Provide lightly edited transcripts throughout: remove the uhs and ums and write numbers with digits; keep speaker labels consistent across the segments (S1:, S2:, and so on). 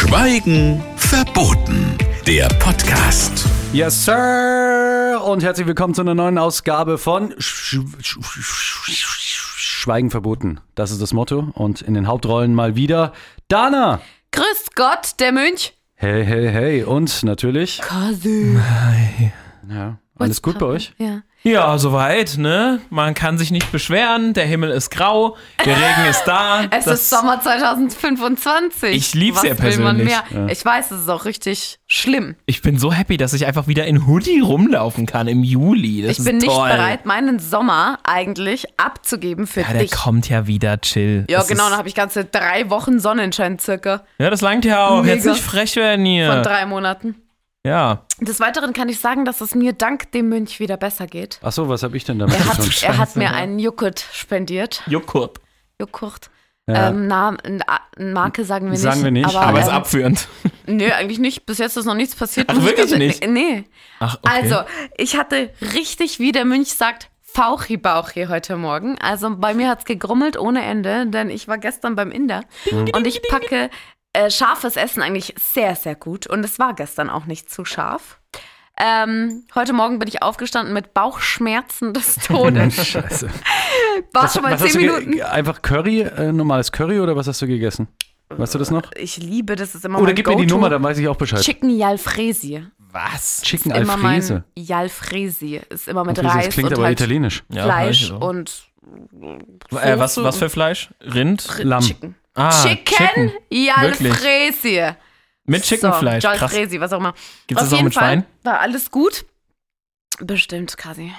S1: Schweigen verboten. Der Podcast.
S2: Yes, Sir! Und herzlich willkommen zu einer neuen Ausgabe von Schweigen verboten. Das ist das Motto. Und in den Hauptrollen mal wieder Dana.
S3: Grüß Gott, der Mönch.
S2: Hey, hey, hey. Und natürlich...
S3: Kasi.
S4: Hi.
S2: Ja, alles gut bei euch?
S3: Ja.
S4: Ja, soweit, ne? Man kann sich nicht beschweren, der Himmel ist grau, der Regen ist da.
S3: Es ist Sommer 2025.
S4: Ich lieb's ja
S3: Was will man
S4: persönlich.
S3: mehr? Ja. Ich weiß, es ist auch richtig schlimm.
S4: Ich bin so happy, dass ich einfach wieder in Hoodie rumlaufen kann im Juli. Das
S3: Ich bin
S4: ist
S3: nicht
S4: toll.
S3: bereit, meinen Sommer eigentlich abzugeben für
S4: Ja, der
S3: dich.
S4: kommt ja wieder, chill.
S3: Ja,
S4: Das
S3: genau,
S4: ist,
S3: dann habe ich ganze 3 Wochen Sonnenschein circa
S4: ja, das langt ja auch.
S3: Mega.
S4: Jetzt nicht frech werden hier.
S3: von 3 Monaten.
S4: Ja.
S3: Des Weiteren kann ich sagen, dass es mir dank dem Mönch wieder besser geht.
S2: Achso, was habe ich denn damit
S3: Er
S2: zu tun?
S3: hat, er hat mir einen Joghurt spendiert.
S4: Joghurt.
S3: Joghurt.
S2: Ja.
S3: Marke sagen wir nicht.
S2: Sagen wir nicht,
S4: Aber ist abführend.
S3: Nö, eigentlich nicht. Bis jetzt ist noch nichts passiert.
S4: Ach,
S3: Muss ich
S4: wirklich
S3: ganz-
S4: nicht?
S3: Nee.
S4: Ach, okay.
S3: Also, ich hatte richtig, wie der Mönch sagt, Fauchi-Bauchi heute Morgen. Also bei mir hat's gegrummelt ohne Ende, denn ich war gestern beim Inder und ich packe scharfes Essen eigentlich sehr, sehr gut. Und es war gestern auch nicht zu scharf. Heute Morgen bin ich aufgestanden mit Bauchschmerzen des Todes.
S2: Scheiße.
S3: War schon mal
S2: Was hast
S3: 10
S2: du
S3: Minuten.
S2: einfach Curry, normales Curry oder was hast du gegessen? Weißt du das noch?
S3: Ich liebe, das ist immer
S2: Oder
S3: mein
S2: gib mir die
S3: Go-To.
S2: Nummer, dann weiß ich auch Bescheid.
S3: Chicken Jalfrezi.
S4: Was?
S2: Chicken
S3: Immer mein
S2: Alfrese.
S3: Jalfrezi. Ist immer mit
S2: Alfrese,
S3: Reis
S2: das klingt
S3: und
S2: aber
S3: halt
S2: italienisch.
S4: Ja,
S3: Fleisch
S4: weiß ich auch.
S3: und
S4: Was für Fleisch? Rind?
S2: Lamm.
S3: Chicken.
S4: Ah,
S3: Chicken Jalfrezi.
S4: Mit Chickenfleisch.
S3: So,
S4: Krass.
S3: Jalfrezi, was auch immer.
S4: Gibt's
S3: Auf
S4: das auch
S3: jeden
S4: mit
S3: Fall
S4: Schwein?
S3: war alles gut. Bestimmt, Kasi.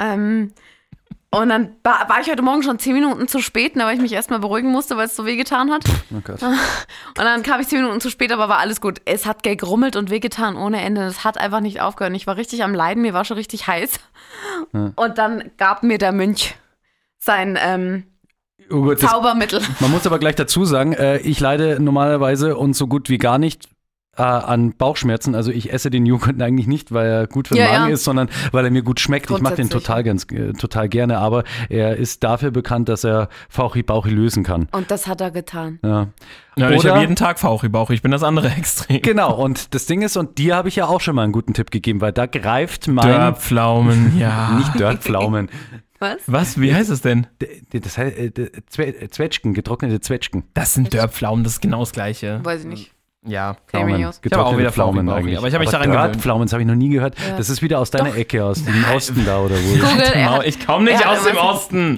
S3: Und dann war ich heute Morgen schon 10 Minuten zu spät, weil ich mich erstmal beruhigen musste, weil es so wehgetan hat.
S2: Oh Gott.
S3: Und dann kam ich 10 Minuten zu spät, aber war alles gut. Es hat gegrummelt und wehgetan ohne Ende. Es hat einfach nicht aufgehört. Ich war richtig am Leiden, mir war schon richtig heiß.
S2: Ja.
S3: Und dann gab mir der Mönch sein
S2: Oh Gott, das,
S3: Zaubermittel.
S2: man muss aber gleich dazu sagen, ich leide normalerweise und so gut wie gar nicht an Bauchschmerzen. Also ich esse den Joghurt eigentlich nicht, weil er gut für den
S3: Ja,
S2: Magen
S3: ja.
S2: ist, sondern weil er mir gut schmeckt. Ich mag den
S3: Grundsätzlich.
S2: total gerne, aber er ist dafür bekannt, dass er Fauchi-Bauchi lösen kann.
S3: Und das hat er getan.
S2: Ja.
S4: Ja, ich
S2: Oder-
S4: habe jeden Tag Fauchi-Bauchi. Ich bin das andere Extrem.
S2: Genau, und das Ding ist, und dir habe ich ja auch schon mal einen guten Tipp gegeben, weil da greift mein...
S4: Dörrpflaumen, ja.
S2: Nicht Dörrpflaumen.
S3: Was?
S4: Was? Wie heißt es denn?
S2: Das heißt Zwetschgen, getrocknete Zwetschgen.
S4: Das sind Dörrpflaumen, das ist genau das Gleiche.
S3: Weiß ich nicht.
S4: Ja.
S3: Kenn mich nicht aus.
S4: Ich habe auch wieder
S2: Pflaumen
S4: Fauchi-Bauchi,
S2: eigentlich.
S4: aber ich habe mich daran gewöhnt.
S2: Dörrpflaumen, das habe ich noch nie gehört.
S3: Ja.
S2: Das ist wieder aus deiner
S3: Doch.
S2: Ecke, aus dem Osten da oder wo.
S3: Google, er hat,
S4: Ich komme nicht
S3: er hat
S4: aus dem
S3: immer-
S4: Osten.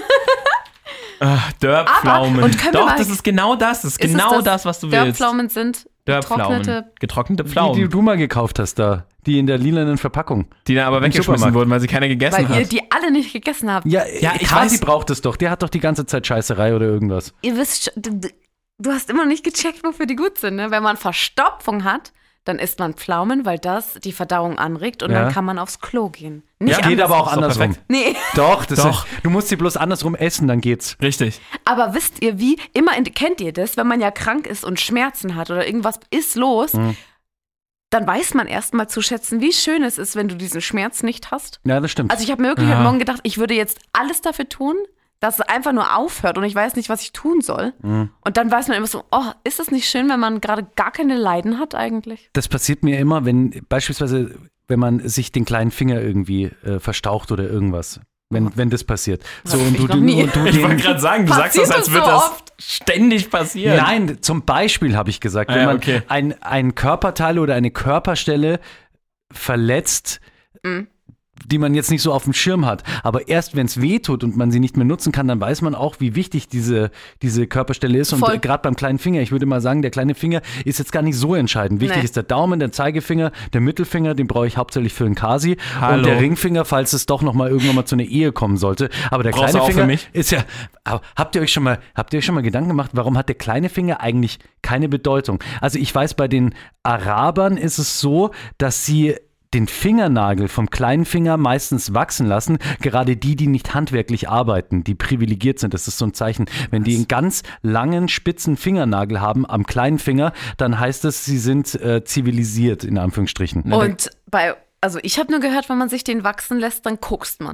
S4: Dörrpflaumen.
S3: Aber- und können wir
S4: Doch,
S3: mal-
S4: das ist genau das. Das ist
S3: Ist es
S4: genau das, was du willst.
S3: Dörrpflaumen sind getrocknete.
S4: Getrocknete
S2: Die
S4: Pflaumen.
S2: du mal gekauft hast da, die in der lilanen Verpackung.
S4: Die dann aber weggeschmissen
S2: Supermarkt.
S4: wurden, weil sie keiner gegessen
S3: Weil ihr
S4: hat.
S3: die alle nicht gegessen habt.
S2: Ja,
S4: ich
S2: Kasi
S4: weiß.
S2: braucht es doch. Der hat doch die ganze Zeit Scheißerei oder irgendwas.
S3: Ihr wisst, du hast immer nicht gecheckt, wofür die gut sind. Ne? Wenn man Verstopfung hat, dann isst man Pflaumen, weil das die Verdauung anregt und
S2: Ja.
S3: dann kann man aufs Klo gehen. Nicht
S2: Geht aber auch
S4: ist doch
S2: andersrum.
S4: perfekt.
S3: Nee,
S2: Doch,
S4: Doch.
S2: du musst sie bloß andersrum essen, dann geht's.
S4: Richtig.
S3: aber wisst ihr wie? Kennt ihr das, wenn man ja krank ist und Schmerzen hat oder irgendwas ist los, dann weiß man erst mal zu schätzen, wie schön es ist, wenn du diesen Schmerz nicht hast.
S2: Ja, das stimmt.
S3: Also ich habe mir wirklich
S4: Ja.
S3: heute Morgen gedacht, ich würde jetzt alles dafür tun, dass es einfach nur aufhört und ich weiß nicht, was ich tun soll. Und dann weiß man immer so, oh, ist es nicht schön, wenn man gerade gar keine Leiden hat eigentlich?
S2: Das passiert mir immer, wenn beispielsweise, wenn man sich den kleinen Finger irgendwie verstaucht oder irgendwas. Wenn das passiert. So,
S3: hab
S2: und
S3: ich
S2: du,
S3: noch nie.
S2: und du
S4: Ich wollte
S2: den,
S4: gerade sagen, du
S3: Passiert
S4: sagst das, als
S3: das
S4: würde
S3: so
S4: das
S3: oft?
S4: ständig passieren.
S2: Nein, zum Beispiel habe ich gesagt, wenn
S4: Ja,
S2: man
S4: okay.
S2: ein Körperteil oder eine Körperstelle verletzt, die man jetzt nicht so auf dem Schirm hat. Aber erst wenn es weh tut und man sie nicht mehr nutzen kann, dann weiß man auch, wie wichtig diese Körperstelle ist. Und
S3: Voll.
S2: gerade beim kleinen Finger, ich würde mal sagen, der kleine Finger ist jetzt gar nicht so entscheidend. Wichtig
S3: Nee.
S2: ist der Daumen, der Zeigefinger, der Mittelfinger, den brauche ich hauptsächlich für den Kasi.
S4: Hallo.
S2: Und der Ringfinger, falls es doch noch mal irgendwann mal zu einer Ehe kommen sollte. Aber der
S4: Brauchst
S2: kleine
S4: du auch für
S2: Finger
S4: mich?
S2: ist ja. Aber habt ihr euch schon mal Gedanken gemacht, warum hat der kleine Finger eigentlich keine Bedeutung? Also ich weiß, bei den Arabern ist es so, dass sie den Fingernagel vom kleinen Finger meistens wachsen lassen, gerade die nicht handwerklich arbeiten, die privilegiert sind. Das ist so ein Zeichen. Wenn die einen ganz langen, spitzen Fingernagel haben am kleinen Finger, dann heißt es, sie sind zivilisiert, in Anführungsstrichen.
S3: Und also ich habe nur gehört, wenn man sich den wachsen lässt, dann guckst man.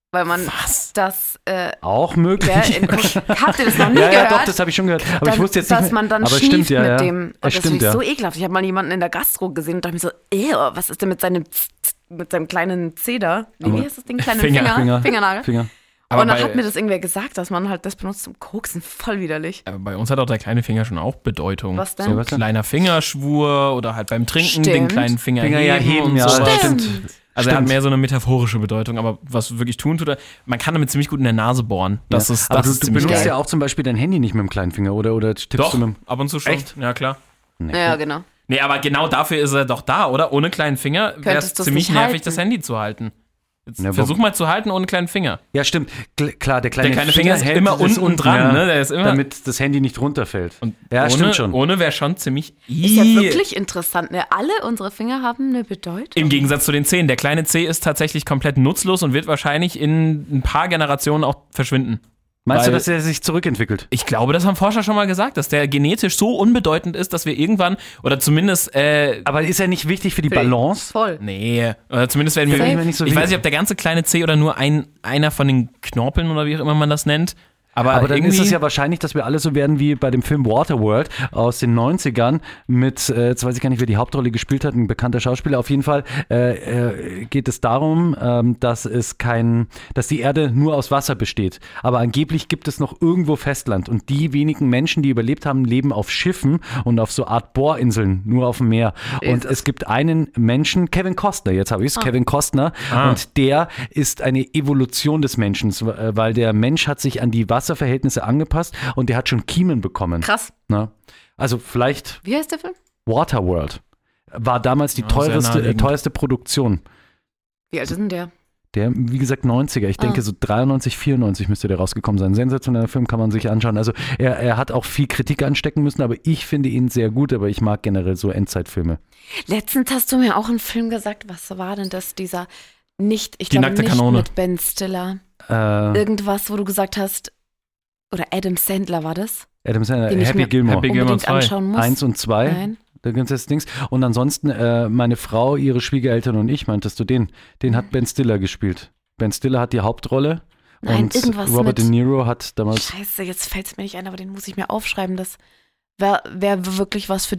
S3: Weil man das
S2: auch möglich.
S3: Habt ihr das noch nie gehört?
S2: Ja, doch, das habe ich schon gehört. Aber ich wusste jetzt nicht
S3: dass man dann
S2: aber
S3: schnieft
S2: stimmt, ja,
S3: mit dem. Das
S2: stimmt,
S3: finde ich so ekelhaft. Ich habe mal jemanden in der Gastro gesehen und dachte mir so, was ist denn mit seinem kleinen Zeh da? Wie heißt das Ding? Kleinen Fingernagel.
S2: Finger.
S4: Aber
S3: und dann hat mir das irgendwer gesagt, dass man halt das benutzt zum Koksen. Voll widerlich.
S4: Aber bei uns hat auch der kleine Finger schon auch Bedeutung.
S3: Was denn?
S4: So ein kleiner Fingerschwur oder halt beim Trinken den kleinen Finger heben und
S2: ja,
S4: sowas.
S2: stimmt.
S4: Also er hat mehr so eine metaphorische Bedeutung, aber was wirklich tun tut, man kann damit ziemlich gut in der Nase bohren. Das ist
S2: aber
S4: das
S2: du benutzt geil. Ja auch zum Beispiel dein Handy nicht mit dem kleinen Finger oder tippst
S4: doch,
S2: du mit dem...
S4: ab und zu schon.
S2: Echt?
S4: Ja, klar.
S2: Nee.
S3: Ja, genau.
S4: Nee, aber genau dafür ist er doch da, oder? Ohne kleinen Finger wäre es ziemlich nervig, das Handy zu halten. Jetzt versuch mal zu halten ohne kleinen Finger.
S2: Ja, stimmt. Klar, der kleine
S4: Finger ist immer unten dran, ne? Der ist immer,
S2: damit das Handy nicht runterfällt.
S4: Und
S2: stimmt schon.
S4: Ohne wäre schon ziemlich...
S3: Ist ja wirklich interessant, ne? Alle unsere Finger haben eine Bedeutung.
S4: Im Gegensatz zu den Zehen. Der kleine Zeh ist tatsächlich komplett nutzlos und wird wahrscheinlich in ein paar Generationen auch verschwinden.
S2: Meinst du, dass er sich zurückentwickelt?
S4: Ich glaube, das haben Forscher schon mal gesagt, dass der genetisch so unbedeutend ist, dass wir irgendwann, oder zumindest...
S2: aber ist er nicht wichtig für die Balance?
S3: Voll.
S4: Nee, oder zumindest werden wir...
S2: Nicht so
S4: ich weiß nicht, ob der ganze kleine Zeh oder nur einer von den Knorpeln oder wie auch immer man das nennt. Aber
S2: dann ist es ja wahrscheinlich, dass wir alle so werden wie bei dem Film Waterworld aus den 90ern mit, jetzt weiß ich gar nicht, wer die Hauptrolle gespielt hat, ein bekannter Schauspieler. Auf jeden Fall geht es darum, dass die Erde nur aus Wasser besteht. Aber angeblich gibt es noch irgendwo Festland. Und die wenigen Menschen, die überlebt haben, leben auf Schiffen und auf so Art Bohrinseln, nur auf dem Meer. Und es gibt einen Menschen, Kevin Costner, jetzt habe ich es, Kevin Costner. Und der ist eine Evolution des Menschen, weil der Mensch hat sich an die Wasserverhältnisse angepasst und der hat schon Kiemen bekommen.
S3: Krass.
S2: Na? Also vielleicht...
S3: Wie heißt der Film?
S2: Waterworld. War damals die teuerste Produktion.
S3: Wie alt ist denn der?
S2: Der, wie gesagt, 90er. Ich denke, so 93, 94 müsste der rausgekommen sein. Sensationeller Film, kann man sich anschauen. Also er hat auch viel Kritik anstecken müssen, aber ich finde ihn sehr gut, aber ich mag generell so Endzeitfilme.
S3: Letztens hast du mir auch einen Film gesagt. Was war denn das? Die
S4: nackte Kanone.
S3: Mit Ben Stiller. Irgendwas, wo du gesagt hast, oder Adam Sandler war das?
S2: Adam Sandler, Happy Gilmore.
S4: Happy Gilmore 2.
S3: Anschauen muss.
S2: 1 und 2.
S3: Nein.
S2: Da gibt es Dings. Und ansonsten, meine Frau, ihre Schwiegereltern und ich, meintest du den? Den hat Ben Stiller gespielt. Ben Stiller hat die Hauptrolle.
S3: Nein,
S2: und
S3: irgendwas
S2: Robert De Niro hat damals...
S3: Scheiße, jetzt fällt es mir nicht ein, aber den muss ich mir aufschreiben. Das wäre wirklich was für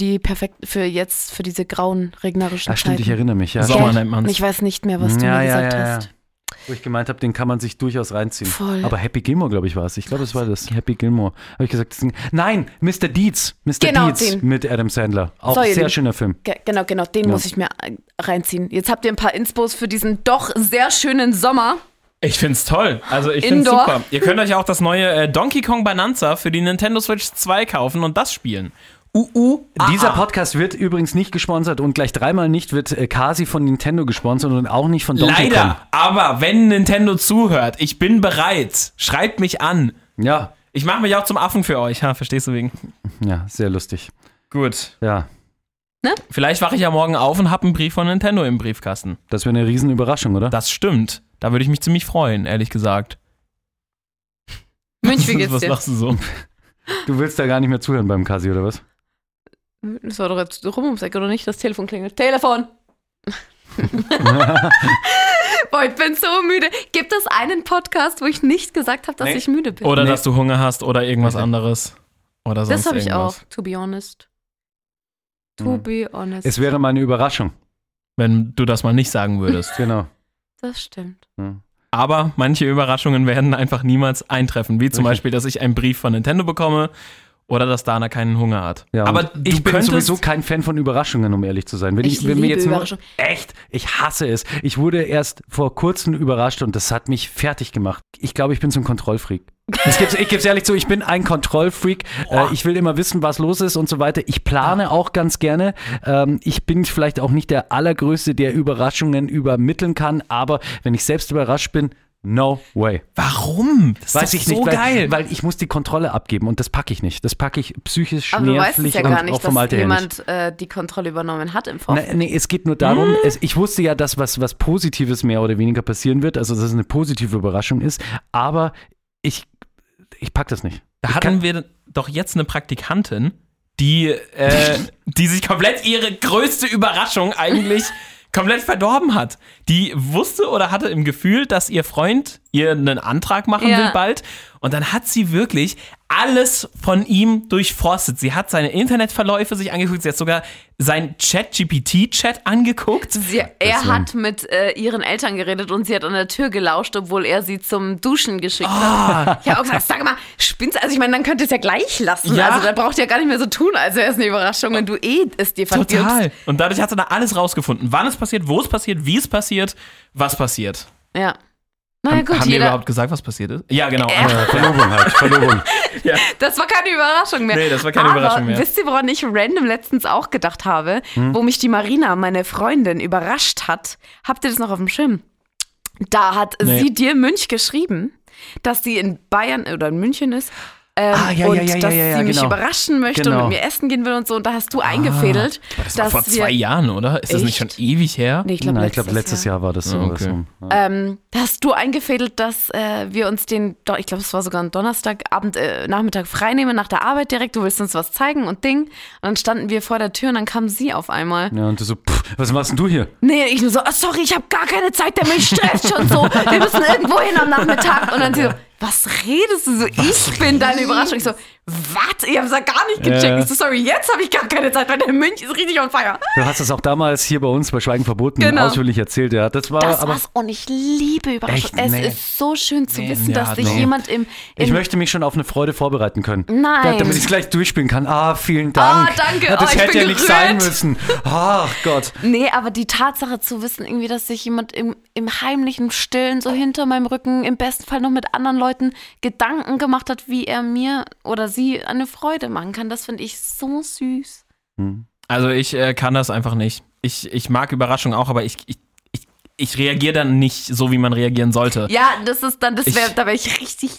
S3: diese grauen, regnerischen
S2: Stimmt,
S3: Zeiten.
S2: ich erinnere mich. Ja.
S4: Sommer nennt man
S3: Und
S4: es.
S3: ich weiß nicht mehr, was du mir gesagt hast.
S2: Wo ich gemeint habe, den kann man sich durchaus reinziehen.
S3: Voll.
S2: Aber Happy Gilmore, glaube ich, war es. Ich glaube, es war das. Happy Gilmore. Habe ich gesagt, nein, Mr. Deeds.
S3: Genau,
S2: Deeds
S3: den.
S2: mit Adam Sandler. Auch
S3: So,
S2: sehr schöner Film.
S3: Genau, den muss ich mir reinziehen. Jetzt habt ihr ein paar Inspos für diesen doch sehr schönen Sommer.
S4: Ich find's toll. Also ich find's
S3: Indoor.
S4: super. Ihr könnt euch auch das neue Donkey Kong Bonanza für die Nintendo Switch 2 kaufen und das spielen.
S2: Dieser Podcast wird übrigens nicht gesponsert und gleich dreimal nicht wird Kasi von Nintendo gesponsert und auch nicht von Donkey Kong.
S4: Leider, aber wenn Nintendo zuhört, ich bin bereit. Schreibt mich an.
S2: Ja.
S4: Ich mache mich auch zum Affen für euch. Ha, verstehst du wegen?
S2: Ja, sehr lustig.
S4: Gut.
S2: Ja.
S4: Vielleicht wache ich ja morgen auf und habe einen Brief von Nintendo im Briefkasten.
S2: Das wäre eine Riesenüberraschung, oder?
S4: Das stimmt. Da würde ich mich ziemlich freuen, ehrlich gesagt.
S3: Münch, wie geht's
S4: Was
S3: dir?
S4: machst du so?
S2: Du willst da gar nicht mehr zuhören beim Kasi, oder was?
S3: Das war doch jetzt rum ums Eck, oder nicht? Das Telefon klingelt. Telefon! Boah, ich bin so müde. Gibt es einen Podcast, wo ich nicht gesagt habe, dass ich müde bin?
S4: Oder dass du Hunger hast oder irgendwas anderes. Oder sonst
S3: das habe ich
S4: irgendwas.
S3: auch, to be honest. To be honest.
S2: Es wäre mal eine Überraschung.
S4: Wenn du das mal nicht sagen würdest.
S2: Genau.
S3: Das stimmt.
S2: Ja.
S4: Aber manche Überraschungen werden einfach niemals eintreffen. Wie zum Beispiel, dass ich einen Brief von Nintendo bekomme oder dass Dana keinen Hunger hat.
S2: Ja,
S4: aber
S2: ich bin sowieso kein Fan von Überraschungen, um ehrlich zu sein. Wenn
S3: Ich
S2: mir
S3: liebe
S2: jetzt
S3: Überraschungen.
S2: echt, ich hasse es. Ich wurde erst vor kurzem überrascht und das hat mich fertig gemacht. Ich glaube, ich bin so ein Kontrollfreak. Ich gebe es ehrlich zu, ich bin ein Kontrollfreak. Ich will immer wissen, was los ist und so weiter. Ich plane auch ganz gerne. Ich bin vielleicht auch nicht der Allergrößte, der Überraschungen übermitteln kann, aber wenn ich selbst überrascht bin, no way.
S4: Warum? Das
S2: Weiß
S4: ist
S2: ich
S4: doch
S2: nicht,
S4: so geil.
S2: weil ich muss die Kontrolle abgeben und das packe ich nicht. Das packe ich psychisch,
S3: Aber du weißt es
S2: nervlich
S3: ja
S2: und
S3: gar
S2: auch
S3: nicht,
S2: vom
S3: dass
S2: Alter her nicht.
S3: jemand die Kontrolle übernommen hat im Vorfeld.
S2: Nee, es geht nur darum, ich wusste ja, dass was Positives mehr oder weniger passieren wird, also dass es eine positive Überraschung ist, aber ich pack das nicht.
S4: Da hatten wir doch jetzt eine Praktikantin, die sich komplett ihre größte Überraschung eigentlich komplett verdorben hat. Die wusste oder hatte im Gefühl, dass ihr Freund ihr einen Antrag machen will bald. Und dann hat sie wirklich alles von ihm durchforstet. Sie hat seine Internetverläufe sich angeguckt. Sie hat sogar seinen ChatGPT-Chat angeguckt.
S3: Er hat mit ihren Eltern geredet und sie hat an der Tür gelauscht, obwohl er sie zum Duschen geschickt hat. Ich habe auch gesagt, sag mal, spinnst du? Also ich meine, dann könnt ihr es ja gleich lassen.
S4: Ja.
S3: Also da braucht ihr ja gar nicht mehr so tun, als wäre es eine Überraschung, wenn du es dir verdirbst.
S4: Total. Und dadurch hat sie da alles rausgefunden. Wann es passiert, wo es passiert, wie es passiert, was passiert.
S3: Ja. Na gut,
S4: haben die überhaupt gesagt, was passiert ist? Ja, genau.
S2: Verlobung halt, Verlobung.
S3: Das war keine Überraschung mehr.
S4: Nee, das war keine Überraschung mehr.
S3: Wisst ihr, woran ich random letztens auch gedacht habe? Wo mich die Marina, meine Freundin, überrascht hat. Habt ihr das noch auf dem Schirm? Da hat sie dir Münch geschrieben, dass sie in Bayern oder in München ist. Dass sie mich überraschen möchte und mit mir essen gehen will und so. Und da hast du eingefädelt.
S4: Das war vor 2 Jahren, oder? Ist das nicht schon ewig her?
S3: Nee, ich glaube,
S2: letztes Jahr war das so.
S4: Okay.
S3: Da hast du eingefädelt, dass wir uns ich glaube, es war sogar ein Donnerstagabend, Nachmittag freinehmen nach der Arbeit direkt. Du willst uns was zeigen und Ding. Und dann standen wir vor der Tür und dann kam sie auf einmal.
S2: Ja, und du so, was machst denn du hier?
S3: Nee, ich nur so, sorry, ich habe gar keine Zeit, der mich stresst schon so. Wir müssen irgendwo hin am Nachmittag. Und dann sie so, was redest du so? Ich bin deine Überraschung. Ich so, was? Ich hab's ja gar nicht gecheckt. Ich so, sorry, jetzt habe ich gar keine Zeit, weil der Münch ist richtig on fire.
S2: Du hast es auch damals hier bei uns bei Schweigen verboten ausführlich erzählt. Ja. Das war's.
S3: Und ich liebe Überraschung.
S2: Echt?
S3: Es ist so schön zu wissen, dass sich jemand
S2: Ich möchte mich schon auf eine Freude vorbereiten können.
S3: Nein.
S2: Damit ich es gleich durchspielen kann. Vielen Dank.
S3: Danke.
S2: Das
S3: ich
S2: hätte
S3: bin
S2: ja nicht
S3: gerührt.
S2: sein müssen. Ach Gott.
S3: Nee, aber die Tatsache zu wissen, irgendwie, dass sich jemand im heimlichen Stillen so hinter meinem Rücken, im besten Fall noch mit anderen Leuten, Gedanken gemacht hat, wie er mir oder sie eine Freude machen kann, das finde ich so süß.
S4: Also ich kann das einfach nicht. Ich mag Überraschungen auch, aber ich reagiere dann nicht so, wie man reagieren sollte.
S3: Ja, da wäre ich richtig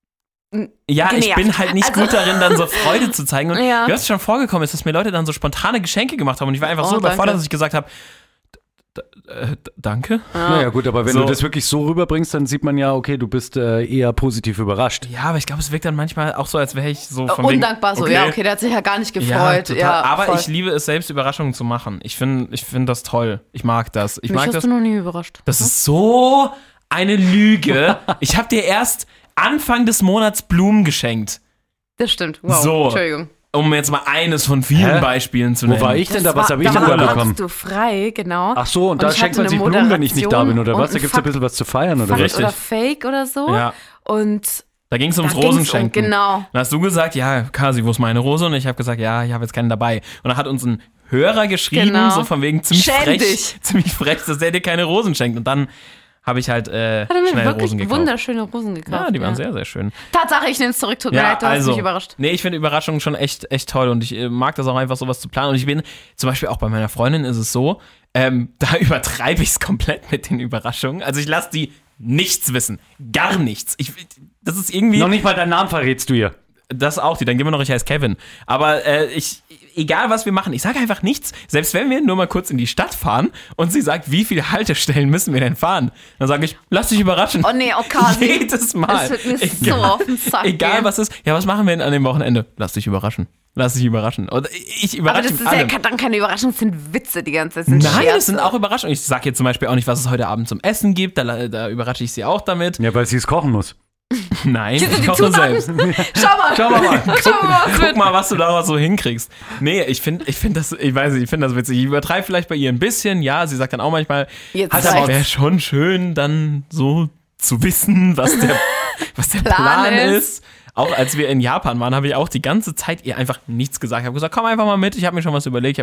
S4: Ja,
S3: genervt.
S4: ich bin halt nicht gut darin, dann so Freude zu zeigen. Und
S3: Ja.
S4: wie oft es schon vorgekommen ist, dass mir Leute dann so spontane Geschenke gemacht haben und ich war einfach so
S3: danke.
S4: überfordert, dass ich gesagt habe, danke.
S2: Naja gut, aber wenn
S4: So.
S2: du das wirklich so rüberbringst, dann sieht man ja, okay, du bist eher positiv überrascht.
S4: Ja, aber ich glaube, es wirkt dann manchmal auch so, als wäre ich so von wegen,
S3: undankbar so. Ja, okay, der hat sich ja gar nicht gefreut.
S4: total.
S3: Ja,
S4: aber
S3: voll.
S4: ich liebe es, selbst Überraschungen zu machen. Ich finde das toll. Ich mag das. Ich
S3: Mich
S4: mag
S3: hast
S4: das.
S3: du noch nie überrascht.
S4: Das ist so eine Lüge. Ich habe dir erst Anfang des Monats Blumen geschenkt.
S3: Das stimmt. Wow,
S4: So.
S3: Entschuldigung.
S4: Um jetzt mal eines von vielen
S2: Hä?
S4: Beispielen zu
S2: Wo
S4: nennen.
S2: war ich denn da? Was habe ich denn
S3: da
S2: da bekommen?
S3: warst du frei, genau.
S2: Ach so, und da
S3: ich
S2: schenkt
S3: hatte
S2: man sich
S3: eine
S2: Blumen, wenn ich nicht da bin, oder
S3: Moderation
S2: was? Da gibt es ein
S3: und
S2: bisschen was zu feiern, oder
S3: Fakt
S2: was?
S4: Richtig.
S3: oder Fake oder so.
S4: Ja.
S3: Und
S4: Da ging es ums
S3: da ging's
S4: Rosenschenken.
S3: genau.
S4: Dann hast du gesagt, ja, Kasi, wo ist meine Rose? Und ich habe gesagt, ja, ich habe jetzt keinen dabei. Und dann hat uns ein Hörer geschrieben,
S3: Genau.
S4: so von wegen ziemlich
S3: Schäm dich.
S4: frech, dass der dir keine Rosen schenkt. Und dann habe ich halt
S3: Hat er mir
S4: schnell
S3: wirklich
S4: Rosen gekauft.
S3: wunderschöne Rosen gekauft.
S4: Ja, die waren sehr, sehr schön.
S3: Tatsache, ich nehme es zurück. Tut mir leid, du hast mich überrascht.
S4: Nee, ich finde Überraschungen schon echt toll und ich mag das auch einfach, sowas zu planen. Und ich bin, zum Beispiel auch bei meiner Freundin ist es so, da übertreibe ich es komplett mit den Überraschungen. Also ich lasse die nichts wissen. Gar nichts. Das ist irgendwie...
S2: Noch nicht mal deinen Namen verrätst du ihr.
S4: Das auch, dann gehen wir noch, ich heiße Kevin. Aber egal was wir machen, ich sage einfach nichts. Selbst wenn wir nur mal kurz in die Stadt fahren und sie sagt, wie viele Haltestellen müssen wir denn fahren? Dann sage ich, lass dich überraschen.
S3: Oh nee, oh Kasi.
S4: Jedes Mal.
S3: Es wird mir so auf den Sack
S4: Egal
S3: gehen.
S4: was ist. Ja, was machen wir denn an dem Wochenende? Lass dich überraschen. Lass dich überraschen. Und ich
S3: Aber
S4: überrasche
S3: das
S4: mit
S3: ist ja
S4: allem.
S3: dann keine Überraschung, das sind Witze die ganze Zeit. Das sind
S4: Nein,
S3: Scherze.
S4: das sind auch Überraschungen. Ich sage jetzt zum Beispiel auch nicht, was es heute Abend zum Essen gibt. Da überrasche ich sie auch damit.
S2: Ja, weil sie es kochen muss.
S4: Nein,
S3: Hier sind
S4: ich
S3: die
S4: koche
S3: Zutaten.
S4: selbst.
S3: Schau mal.
S2: Schau mal.
S3: Schau mal, was
S4: Guck
S3: wird.
S4: mal, was du daraus so hinkriegst. Nee, ich finde das, ich weiß nicht, ich finde das witzig. Ich übertreibe vielleicht bei ihr ein bisschen. Ja, sie sagt dann auch manchmal,
S3: Jetzt
S4: halt,
S3: reicht's.
S4: aber wäre schon schön, dann so zu wissen, was der Plan ist. Auch als wir in Japan waren, habe ich auch die ganze Zeit ihr einfach nichts gesagt. Ich habe gesagt, komm einfach mal mit, ich habe mir schon was überlegt,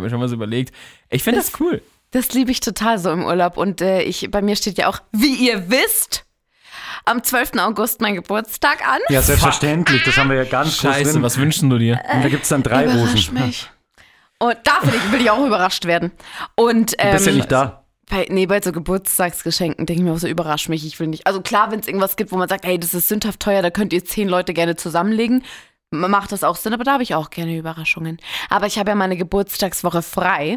S4: Ich finde das cool.
S3: Das liebe ich total so im Urlaub. Und bei mir steht ja auch, wie ihr wisst, am 12. August mein Geburtstag an.
S2: Ja, selbstverständlich. Das haben wir ja ganz groß
S4: Scheiße,
S2: drin.
S4: was wünschst du dir?
S2: Und da gibt es dann 3
S3: Überrasch
S2: Rosen.
S3: mich. Und da will ich auch überrascht werden. Und,
S2: Du bist ja nicht da.
S3: Bei so Geburtstagsgeschenken denke ich mir auch so, überrasch mich, ich will nicht. Also klar, wenn es irgendwas gibt, wo man sagt, hey, das ist sündhaft teuer, da könnt ihr 10 Leute gerne zusammenlegen, macht das auch Sinn, aber da habe ich auch gerne Überraschungen. Aber ich habe ja meine Geburtstagswoche frei.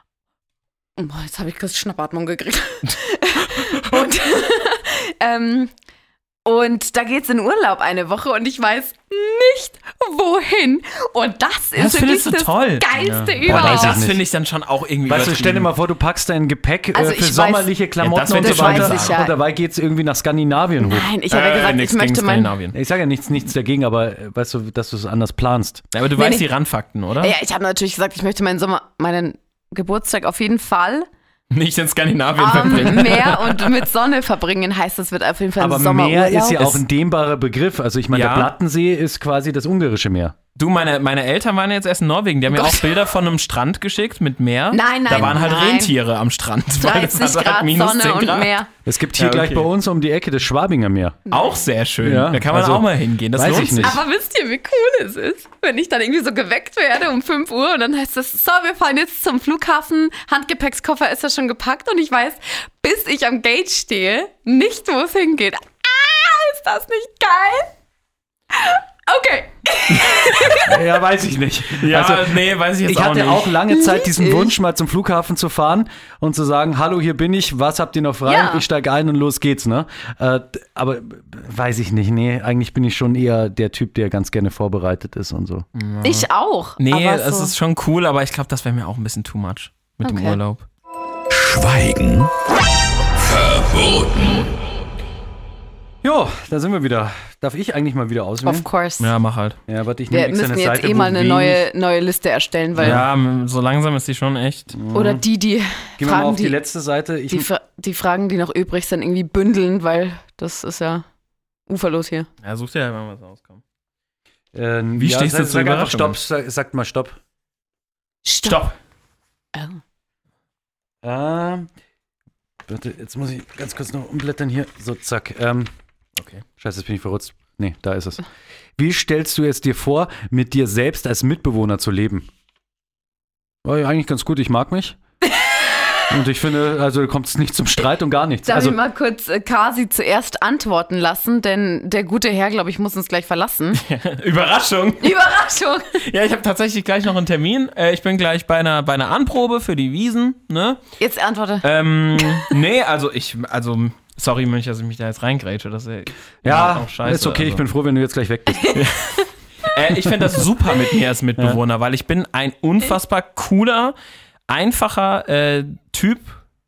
S3: Oh, jetzt habe ich kurz Schnappatmung gekriegt. Und da geht's in Urlaub eine Woche und ich weiß nicht, wohin. Und das ist wirklich das Geilste überhaupt.
S4: Das finde ich dann schon auch irgendwie.
S2: Weißt du, stell dir mal vor, du packst dein Gepäck für sommerliche Klamotten
S4: und
S2: so weiter. Und dabei geht's irgendwie nach Skandinavien hoch.
S3: Nein, ich habe ja gesagt, ich möchte
S2: Ich sage ja nichts dagegen, aber weißt du, dass du es anders planst.
S4: Ja, aber du weißt die Randfakten, oder?
S3: Ja, ich habe natürlich gesagt, ich möchte meinen Geburtstag auf jeden Fall
S4: nicht in Skandinavien verbringen.
S3: Meer und mit Sonne verbringen, heißt, es wird auf jeden Fall ein Sommerurlaub.
S2: Aber Meer ist ja auch ein dehnbarer Begriff. Also ich meine, der Plattensee ist quasi das ungarische Meer.
S4: Du, meine Eltern waren jetzt erst in Norwegen. Die haben mir auch Bilder von einem Strand geschickt mit Meer.
S3: Nein.
S4: Da waren halt Rentiere am Strand.
S3: 30 Grad Sonne und Meer.
S2: Es gibt hier gleich bei uns um die Ecke das Schwabinger Meer.
S4: Auch sehr schön. Ja, da kann man auch mal hingehen. Das lohnt sich.
S3: Aber wisst ihr, wie cool es ist, wenn ich dann irgendwie so geweckt werde um 5 Uhr und dann heißt es, so, wir fahren jetzt zum Flughafen, Handgepäckskoffer ist ja schon gepackt und ich weiß, bis ich am Gate stehe, nicht, wo es hingeht. Ist das nicht geil? Okay.
S2: Ja, weiß ich nicht.
S4: Ja, also, nee, weiß ich jetzt auch nicht.
S2: Ich hatte auch lange Zeit diesen Wunsch, mal zum Flughafen zu fahren und zu sagen, hallo, hier bin ich, was habt ihr noch frei? Ja. Ich steige ein und los geht's, ne? Aber weiß ich nicht, nee, eigentlich bin ich schon eher der Typ, der ganz gerne vorbereitet ist und so.
S3: Ja. Ich auch.
S4: Nee, es ist schon cool, aber ich glaube, das wäre mir auch ein bisschen too much mit dem Urlaub.
S1: Schweigen verboten.
S2: Jo, da sind wir wieder. Darf ich eigentlich mal wieder auswählen?
S3: Of course.
S4: Ja, mach halt.
S2: Ja, warte, ich
S3: nehme extra eine Seite, jetzt mal eine neue Liste erstellen, weil
S4: ja, so langsam ist die schon echt.
S3: Oder die
S2: Gehen wir mal auf die letzte Seite.
S3: Die Fragen, die noch übrig sind, irgendwie bündeln, weil das ist ja uferlos hier.
S4: Ja, such dir halt mal was aus, komm.
S2: Wie stehst du zu Überraschungen? Stopp, sagt mal Stopp.
S4: Stopp.
S2: Warte, jetzt muss ich ganz kurz noch umblättern hier. So, zack.
S4: Okay.
S2: Scheiße, jetzt bin ich verrutzt. Nee, da ist es. Wie stellst du es dir vor, mit dir selbst als Mitbewohner zu leben? War ja eigentlich ganz gut, ich mag mich. Und ich finde, also kommt es nicht zum Streit und gar nichts.
S3: Darf ich mal kurz Kasi zuerst antworten lassen, denn der gute Herr, glaube ich, muss uns gleich verlassen.
S4: Überraschung.
S3: Überraschung.
S4: Ja, ich habe tatsächlich gleich noch einen Termin. Ich bin gleich bei einer Anprobe für die Wiesen, ne?
S3: Jetzt antworte.
S4: Nee, also sorry, Mönch, dass ich mich da jetzt reingrätsche. Das ist auch scheiße.
S2: Ist okay, also. Ich bin froh, wenn du jetzt gleich weg bist.
S4: Ich finde das super mit mir als Mitbewohner, weil ich bin ein unfassbar cooler, einfacher Typ.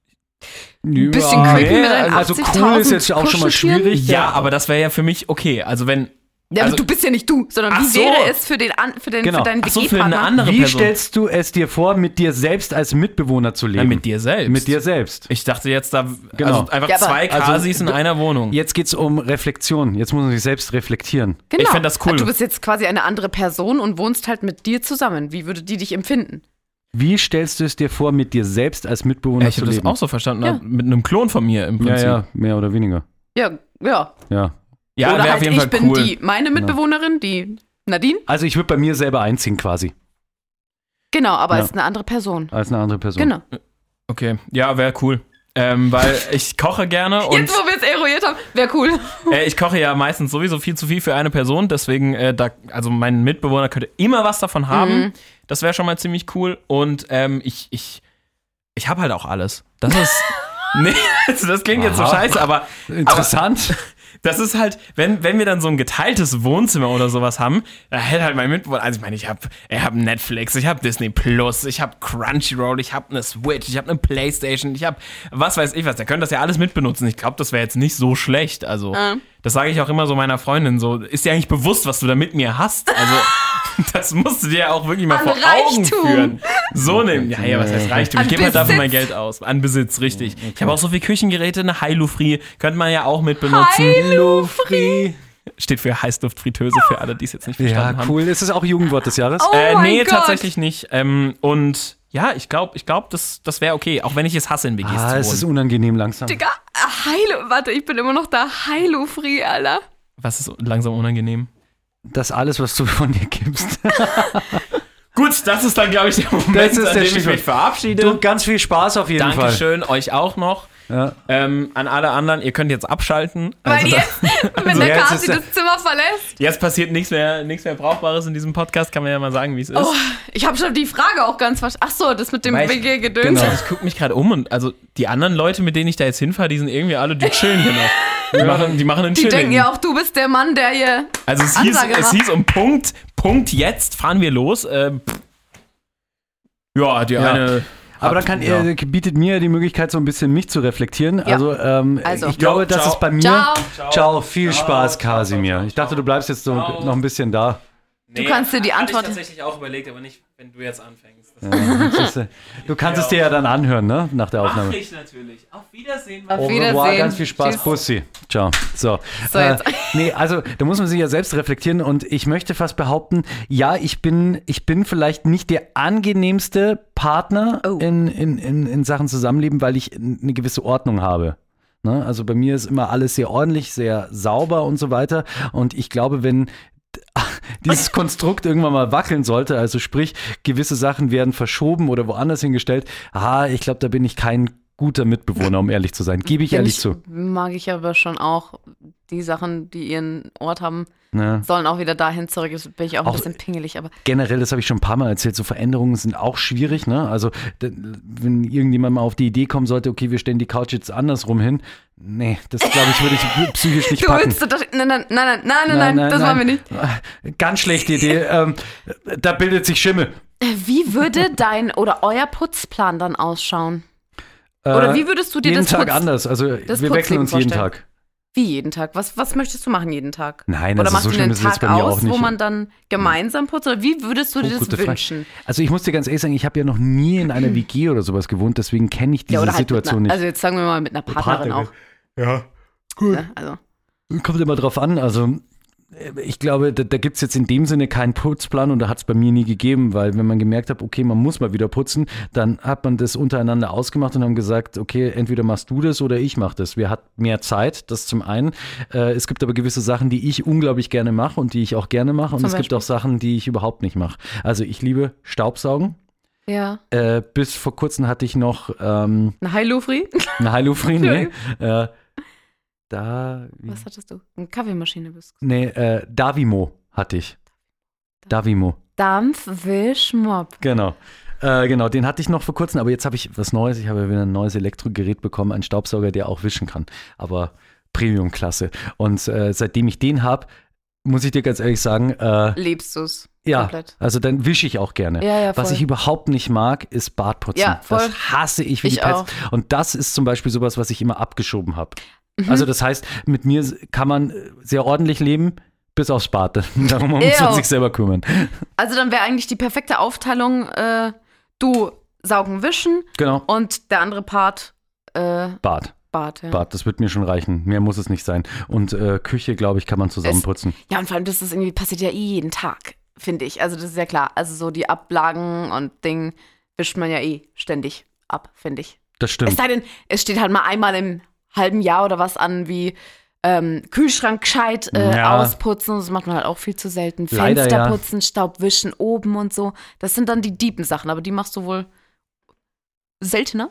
S3: Ein bisschen creepy mit deinen 80.000
S2: Also cool ist jetzt auch schon mal schwierig.
S4: Ja, aber das wäre ja für mich okay. Also wenn...
S3: Ja, aber du bist ja nicht du, sondern wie wäre es für deinen WG-Partner?
S4: Für eine andere
S2: Wie
S4: Person.
S2: stellst du es dir vor, mit dir selbst als Mitbewohner zu leben?
S4: Ja, mit dir selbst.
S2: Mit dir selbst.
S4: Ich dachte jetzt also einfach zwei Kasis in einer Wohnung.
S2: Jetzt geht's um Reflexion. Jetzt muss man sich selbst reflektieren.
S3: Genau.
S4: Ich fände das cool.
S3: Du bist jetzt quasi eine andere Person und wohnst halt mit dir zusammen. Wie würde die dich empfinden?
S2: Wie stellst du es dir vor, mit dir selbst als Mitbewohner zu leben?
S4: Ich habe das auch so verstanden. Mit einem Klon von mir im Prinzip.
S2: Ja, mehr oder weniger.
S3: Ja.
S4: Ja,
S3: oder halt
S4: auf jeden Fall
S3: ich bin meine Mitbewohnerin, die Nadine.
S2: Also ich würde bei mir selber einziehen quasi.
S3: Genau, aber als eine andere Person.
S2: Als eine andere Person.
S3: Genau.
S4: Okay, ja, wäre cool. Weil ich koche gerne und...
S3: Jetzt, wo wir es eruiert haben, wäre cool.
S4: Ich koche ja meistens sowieso viel zu viel für eine Person, deswegen, also mein Mitbewohner könnte immer was davon haben. Das wäre schon mal ziemlich cool. Und ich habe halt auch alles. Das ist... Nee, das klingt jetzt so scheiße, aber...
S2: Interessant.
S4: Das ist halt, wenn wir dann so ein geteiltes Wohnzimmer oder sowas haben, da hätte halt mein Mitbewohner, also ich meine, ich hab Netflix, ich habe Disney Plus, ich habe Crunchyroll, ich habe eine Switch, ich habe eine Playstation, ich habe was weiß ich was, der könnte das ja alles mitbenutzen. Ich glaube, das wäre jetzt nicht so schlecht, also das sage ich auch immer so meiner Freundin, so, ist dir eigentlich bewusst, was du da mit mir hast? Also, das musst du dir auch wirklich mal vor Augen führen. So nehmen, ja, was heißt Reichtum? Ich gebe halt dafür mein Geld aus, an Besitz, richtig. Okay. Ich habe auch so viele Küchengeräte, eine High-Lu-Free, könnte man ja auch mitbenutzen.
S2: High-Lu-Free.
S4: Steht für Heißluftfritteuse, für alle, die es jetzt nicht verstanden haben.
S2: Ja, cool. Ist es auch Jugendwort des Jahres?
S4: Nee,
S3: Gott.
S4: Tatsächlich nicht. Und ja, ich glaube, das wäre okay, auch wenn ich es hasse, in WGs zu wohnen.
S2: Es ist unangenehm langsam.
S3: Digga, warte, ich bin immer noch da. High-Lu-Free, Alter.
S4: Was ist langsam unangenehm?
S2: Das alles, was du von dir gibst.
S4: Gut, das ist dann, glaube ich, der Moment, an dem ich mich verabschiede.
S2: Du, ganz viel Spaß auf jeden Fall.
S4: Dankeschön, euch auch noch. Ja. An alle anderen, ihr könnt jetzt abschalten.
S3: Weil wenn der Kasi das Zimmer verlässt.
S4: Jetzt passiert nichts mehr Brauchbares in diesem Podcast, kann man ja mal sagen, wie es ist. Oh,
S3: ich habe schon die Frage auch ganz verstanden. Ach so, das mit dem WG-Gedöns.
S4: Genau. Ich gucke mich gerade um und also die anderen Leute, mit denen ich da jetzt hinfahre, die sind irgendwie alle, die chillen hier noch. Die machen einen
S3: Die
S4: Chilling.
S3: denken ja auch, du bist der Mann, der hier
S4: Also es
S3: Ansage macht.
S4: hieß um Punkt jetzt fahren wir los. Ja, die eine...
S2: Aber dann bietet mir die Möglichkeit, so ein bisschen mich zu reflektieren.
S3: Ja.
S2: Also, ich glaube, das
S4: ciao.
S2: ist bei mir. Ciao, viel Spaß, Kasimir. Ich dachte, du bleibst jetzt so noch ein bisschen da.
S3: Du kannst dir die Antwort...
S4: Hatte ich tatsächlich auch überlegt, aber nicht, wenn du jetzt anfängst.
S2: Du kannst es dir ja dann anhören, ne? Nach der Aufnahme.
S4: Mach ich natürlich. Auf Wiedersehen.
S3: Auf
S2: Au
S3: Wiedersehen.
S2: revoir, ganz viel Spaß,
S3: Tschüss.
S2: Pussy. Ciao. So
S3: jetzt.
S2: nee, also da muss man sich ja selbst reflektieren und ich möchte fast behaupten, ja, ich bin vielleicht nicht der angenehmste Partner in Sachen Zusammenleben, weil ich eine gewisse Ordnung habe. Ne? Also bei mir ist immer alles sehr ordentlich, sehr sauber und so weiter und ich glaube, wenn dieses Konstrukt irgendwann mal wackeln sollte, also sprich, gewisse Sachen werden verschoben oder woanders hingestellt, ich glaube, da bin ich kein guter Mitbewohner, um ehrlich zu sein. Gebe ich ehrlich zu.
S3: Mag ich aber schon auch. Die Sachen, die ihren Ort haben,
S2: Ja.
S3: sollen auch wieder dahin zurück. Jetzt bin ich auch ein bisschen pingelig, aber
S2: Generell, das habe ich schon ein paar Mal erzählt, so Veränderungen sind auch schwierig. Ne? Also wenn irgendjemand mal auf die Idee kommen sollte, okay, wir stellen die Couch jetzt andersrum hin, nee, das glaube ich, würde ich psychisch nicht
S3: du
S2: packen.
S3: willst das. Nein, das wollen wir nicht.
S2: Ganz schlechte Idee. Da bildet sich Schimmel.
S3: Wie würde dein oder euer Putzplan dann ausschauen? Oder wie würdest du dir
S2: jeden
S3: das
S2: Tag anders. Also wir
S3: Putzleben
S2: wechseln uns jeden
S3: vorstellen?
S2: Tag.
S3: Wie jeden Tag? Was möchtest du machen jeden Tag?
S2: Nein,
S3: Oder
S2: also
S3: machst
S2: so
S3: du
S2: schlimm
S3: einen
S2: ist es jetzt
S3: Tag
S2: bei mir auch
S3: aus,
S2: nicht.
S3: wo man dann gemeinsam putzt? Oder wie würdest du dir das
S2: Gute Frage.
S3: wünschen?
S2: Also ich muss dir ganz ehrlich sagen, ich habe ja noch nie in einer WG oder sowas gewohnt, deswegen kenne ich diese
S3: oder halt
S2: Situation
S3: mit
S2: nicht.
S3: Also jetzt sagen wir mal mit einer Partnerin auch.
S2: Ja, gut.
S3: Ne? Also.
S2: Kommt immer drauf an. Also ich glaube, da gibt es jetzt in dem Sinne keinen Putzplan und da hat es bei mir nie gegeben, weil wenn man gemerkt hat, okay, man muss mal wieder putzen, dann hat man das untereinander ausgemacht und haben gesagt, okay, entweder machst du das oder ich mach das. Wer hat mehr Zeit, das zum einen. Es gibt aber gewisse Sachen, die ich unglaublich gerne mache und die ich auch gerne mache und
S3: Zum
S2: es gibt
S3: Beispiel?
S2: auch Sachen, die ich überhaupt nicht mache. Also ich liebe Staubsaugen.
S3: Ja.
S2: Bis vor kurzem hatte ich noch
S3: Ein Heilufri?
S2: eine Heilufri, nee.
S3: Was hattest du? Eine Kaffeemaschine bist du.
S2: Davimo hatte ich. Davimo,
S3: Dampfwischmopp.
S2: genau. Genau, den hatte ich noch vor kurzem, aber jetzt habe ich was Neues. Ich habe wieder ein neues Elektrogerät bekommen, einen Staubsauger, der auch wischen kann. Aber Premium-Klasse. Und seitdem ich den habe, muss ich dir ganz ehrlich sagen,
S3: Lebst du es?
S2: ja,
S3: Komplett.
S2: also dann wische ich auch gerne.
S3: Ja,
S2: Was
S3: voll.
S2: ich überhaupt nicht mag, ist Bartputzen.
S3: Ja, voll.
S2: Das hasse ich wie die
S3: Ich
S2: Pest.
S3: auch.
S2: Und das ist zum Beispiel sowas, was ich immer abgeschoben habe.
S3: Mhm.
S2: Also das heißt, mit mir kann man sehr ordentlich leben, bis aufs Bad. Darum muss man
S3: Ew.
S2: sich selber kümmern.
S3: Also dann wäre eigentlich die perfekte Aufteilung, du saugen, wischen
S2: Genau,
S3: und der andere Part
S2: Bad.
S3: Bad. Ja.
S2: Bad, das wird mir schon reichen. Mehr muss es nicht sein. Und Küche, glaube ich, kann man zusammenputzen.
S3: Ja, und vor allem, das ist irgendwie passiert ja jeden Tag, finde ich. Also das ist ja klar. Also so die Ablagen und Ding wischt man ja ständig ab, finde ich.
S2: Das
S3: Es
S2: stimmt.
S3: sei denn, es steht halt mal einmal im halben Jahr oder was an, wie Kühlschrank gescheit
S2: Ja.
S3: ausputzen. Das macht man halt auch viel zu selten.
S2: Leider,
S3: Fenster
S2: ja.
S3: putzen, Staub wischen, oben und so. Das sind dann die diepen Sachen, aber die machst du wohl seltener.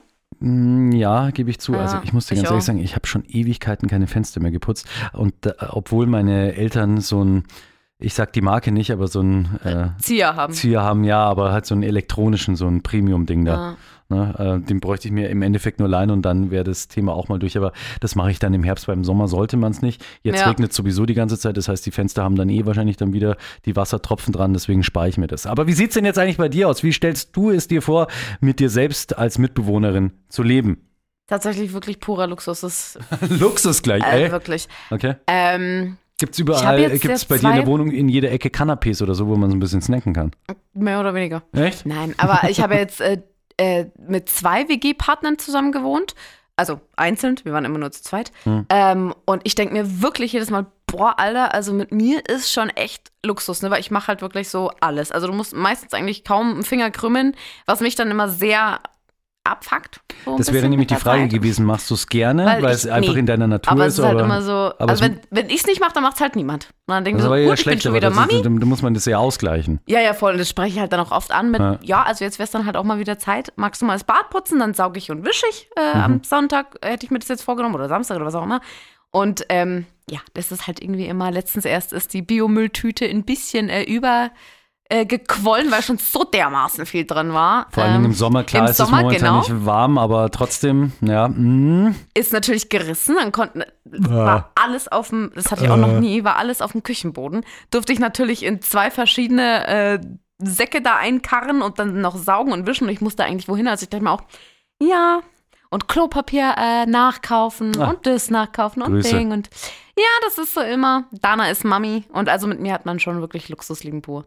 S2: Ja, gebe ich zu.
S3: Ja,
S2: Also ich muss dir
S3: ich
S2: ganz ehrlich
S3: auch.
S2: sagen, ich habe schon Ewigkeiten keine Fenster mehr geputzt. Und obwohl meine Eltern so ein, ich sag die Marke nicht, aber so ein
S3: Zieher haben.
S2: Zieher haben, ja, aber halt so einen elektronischen, so ein Premium-Ding da.
S3: Ja.
S2: Ne? Den bräuchte ich mir im Endeffekt nur leihen und dann wäre das Thema auch mal durch. Aber das mache ich dann im Herbst, weil im Sommer sollte man es nicht. Jetzt
S3: Ja.
S2: regnet es sowieso die ganze Zeit, das heißt, die Fenster haben dann wahrscheinlich dann wieder die Wassertropfen dran, deswegen spare ich mir das. Aber wie sieht es denn jetzt eigentlich bei dir aus? Wie stellst du es dir vor, mit dir selbst als Mitbewohnerin zu leben?
S3: Tatsächlich wirklich purer Luxus. Das ist
S2: Luxus gleich, ey.
S3: wirklich.
S2: Okay.
S3: Ich
S2: Gibt's
S3: hab
S2: überall,
S3: jetzt
S2: gibt's
S3: ja
S2: bei dir in der
S3: zwei-
S2: Wohnung in jeder Ecke Canapés oder so, wo man so ein bisschen snacken kann?
S3: Mehr oder weniger.
S2: Echt?
S3: Nein, aber ich habe jetzt mit 2 WG-Partnern zusammen gewohnt. Also einzeln, wir waren immer nur zu zweit. Und ich denke mir wirklich jedes Mal, boah, Alter, also mit mir ist schon echt Luxus, ne? Weil ich mache halt wirklich so alles. Also du musst meistens eigentlich kaum einen Finger krümmen, was mich dann immer sehr abfuckt. So ein
S2: Das wäre
S3: bisschen
S2: nämlich
S3: mit
S2: die
S3: der
S2: Frage
S3: Zeit.
S2: gewesen, machst du es gerne,
S3: Weil
S2: weil es einfach in deiner Natur
S3: Aber
S2: ist?
S3: es ist halt
S2: oder?
S3: immer so,
S2: aber
S3: also
S2: es-
S3: wenn ich es nicht mache, dann macht es halt niemand. Und dann denke
S2: Das
S3: ich
S2: war
S3: so,
S2: ja
S3: gut, ich bin
S2: schlecht,
S3: schon
S2: aber
S3: wieder
S2: das
S3: Mami.
S2: ist, da muss man das ja ausgleichen.
S3: Ja, voll. Und das spreche ich halt dann auch oft an mit,
S2: Ja.
S3: ja, also jetzt wäre es dann halt auch mal wieder Zeit. Magst du mal das Bad putzen? Dann sauge ich und wische ich.
S2: Mhm.
S3: Am Sonntag hätte ich mir das jetzt vorgenommen oder Samstag oder was auch immer. Und ja, das ist halt irgendwie immer, letztens erst ist die Biomülltüte ein bisschen gequollen, weil schon so dermaßen viel drin war.
S2: Vor allem im Sommer, klar, ist es momentan nicht warm, aber trotzdem, ja.
S3: Ist natürlich gerissen, dann war alles auf dem, das hatte ich auch noch nie, war alles auf dem Küchenboden. Durfte ich natürlich in 2 verschiedene Säcke da einkarren und dann noch saugen und wischen und ich musste eigentlich wohin, also ich dachte mir auch, ja, und Klopapier nachkaufen und das nachkaufen und
S2: Grüße.
S3: Ding und ja, das ist so immer. Dana ist Mami und also mit mir hat man schon wirklich Luxusleben pur.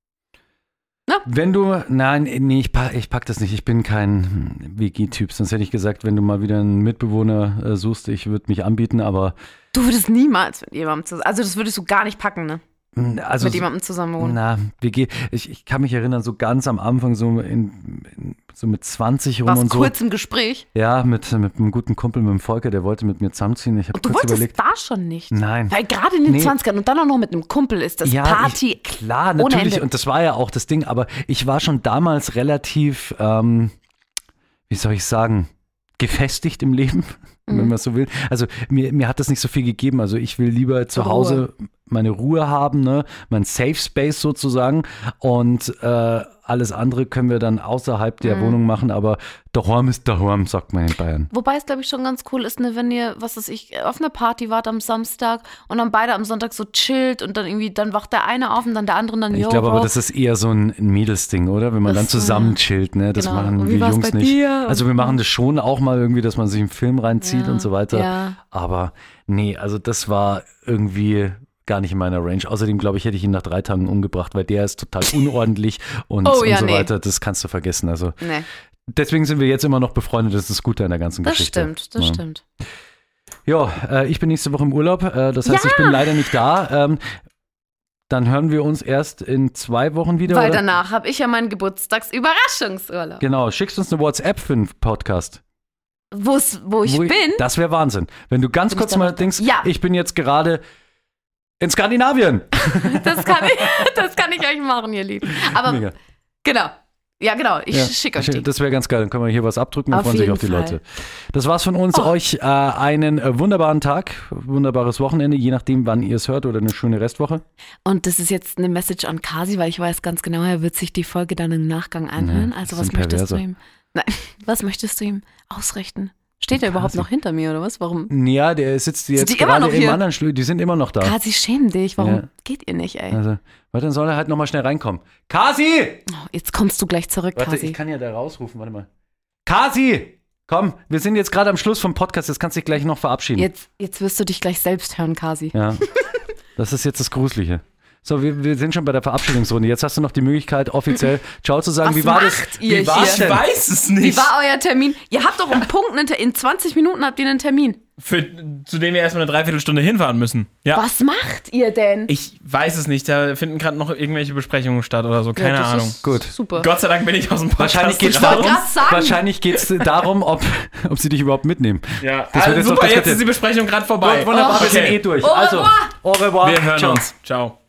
S2: Wenn du, ich pack das nicht, ich bin kein WG-Typ, sonst hätte ich gesagt, wenn du mal wieder einen Mitbewohner suchst, ich würde mich anbieten, aber...
S3: Du würdest niemals mit jemandem zusammen, also das würdest du gar nicht packen, ne?
S2: Also,
S3: mit jemandem zusammen wohnen.
S2: WG, ich kann mich erinnern, so ganz am Anfang, so mit 20 rum
S3: warst
S2: und so.
S3: Kurz im Gespräch?
S2: Ja, mit einem guten Kumpel, mit dem Volker, der wollte mit mir zusammenziehen. Ich habe
S3: Und du
S2: kurz
S3: wolltest
S2: überlegt.
S3: da schon nicht?
S2: Nein.
S3: Weil gerade in den 20ern und dann auch noch mit einem Kumpel ist das Party.
S2: Klar,
S3: ohne
S2: natürlich.
S3: Ende.
S2: Und das war ja auch das Ding. Aber ich war schon damals relativ, wie soll ich sagen, gefestigt im Leben, wenn man so will. Also mir hat das nicht so viel gegeben. Also ich will lieber zu Hause meine Ruhe haben, ne? Mein Safe Space sozusagen. Und alles andere können wir dann außerhalb der Wohnung machen. Aber daheim ist daheim, sagt man in Bayern.
S3: Wobei es, glaube ich, schon ganz cool ist, ne, wenn ihr, was weiß ich, auf einer Party wart am Samstag und dann beide am Sonntag so chillt und dann irgendwie, dann wacht der eine auf und dann der andere und dann,
S2: Ich glaube aber, das ist eher so ein Mädelsding, oder? Wenn man dann zusammen chillt, ne? Das
S3: genau.
S2: machen wir Jungs nicht.
S3: Dir?
S2: Also wir machen das schon auch mal irgendwie, dass man sich einen Film reinzieht und so weiter.
S3: Ja.
S2: Aber nee, also das war irgendwie gar nicht in meiner Range. Außerdem, glaube ich, hätte ich ihn nach 3 Tagen umgebracht, weil der ist total unordentlich und so weiter. Das kannst du vergessen. Also deswegen sind wir jetzt immer noch befreundet. Das ist das Gute an der ganzen Geschichte.
S3: Das stimmt.
S2: Ja, ich bin nächste Woche im Urlaub. Das heißt, ich bin leider nicht da. Dann hören wir uns erst in 2 Wochen wieder.
S3: Weil
S2: oder?
S3: danach habe ich ja meinen Geburtstagsüberraschungsurlaub.
S2: Genau, schickst uns eine WhatsApp für einen Podcast.
S3: Wo ich bin?
S2: Das wäre Wahnsinn. Wenn du ganz kurz mal denkst, ich bin jetzt gerade in Skandinavien.
S3: Das kann ich euch machen, ihr Lieben. Aber
S2: Mega.
S3: genau. Ja, genau. Ich schicke euch die.
S2: Das wäre ganz geil. Dann können wir hier was abdrücken und freuen sich auf die
S3: Fall.
S2: Leute. Das war's von uns. Euch einen wunderbaren Tag, wunderbares Wochenende, je nachdem, wann ihr es hört oder eine schöne Restwoche.
S3: Und das ist jetzt eine Message an Kasi, weil ich weiß ganz genau, er wird sich die Folge dann im Nachgang anhören. Also was möchtest du ihm? Nein, was möchtest du ihm ausrichten? Steht er überhaupt noch hinter mir oder was? Warum?
S2: Ja, der sitzt jetzt gerade im anderen Stuhl. Die sind immer noch da.
S3: Kasi, schäm dich. Warum geht ihr nicht, ey?
S2: Also, dann soll er halt nochmal schnell reinkommen. Kasi!
S3: Oh, jetzt kommst du gleich zurück,
S2: Warte,
S3: Kasi.
S2: ich kann ja da rausrufen. Warte mal. Kasi! Komm, wir sind jetzt gerade am Schluss vom Podcast. Jetzt kannst du dich gleich noch verabschieden.
S3: Jetzt wirst du dich gleich selbst hören, Kasi.
S2: Ja, das ist jetzt das Gruselige. So, wir sind schon bei der Verabschiedungsrunde. Jetzt hast du noch die Möglichkeit, offiziell Ciao zu sagen.
S3: Was
S2: Wie war das?
S3: macht ihr
S2: Wie war's
S3: hier?
S2: denn?
S4: Ich weiß es nicht.
S3: Wie war euer Termin? Ihr habt doch um Punkt in 20 Minuten habt ihr einen Termin.
S4: Zu dem wir erstmal eine Dreiviertelstunde hinfahren müssen. Ja.
S3: Was macht ihr denn?
S4: Ich weiß es nicht. Da finden gerade noch irgendwelche Besprechungen statt oder so. Keine Ahnung.
S2: Gut.
S3: Super.
S4: Gott sei Dank bin ich aus dem Podcast
S2: Wahrscheinlich geht's darum, ob sie dich überhaupt mitnehmen.
S4: Ja,
S2: Das wird
S4: also super,
S2: noch
S4: jetzt ist die Besprechung gerade vorbei.
S2: Wunderbar, wir sind
S4: Okay.
S2: durch.
S3: Au
S2: Also,
S3: revoir.
S2: au revoir.
S4: Wir hören
S2: Ciao.
S4: uns. Ciao.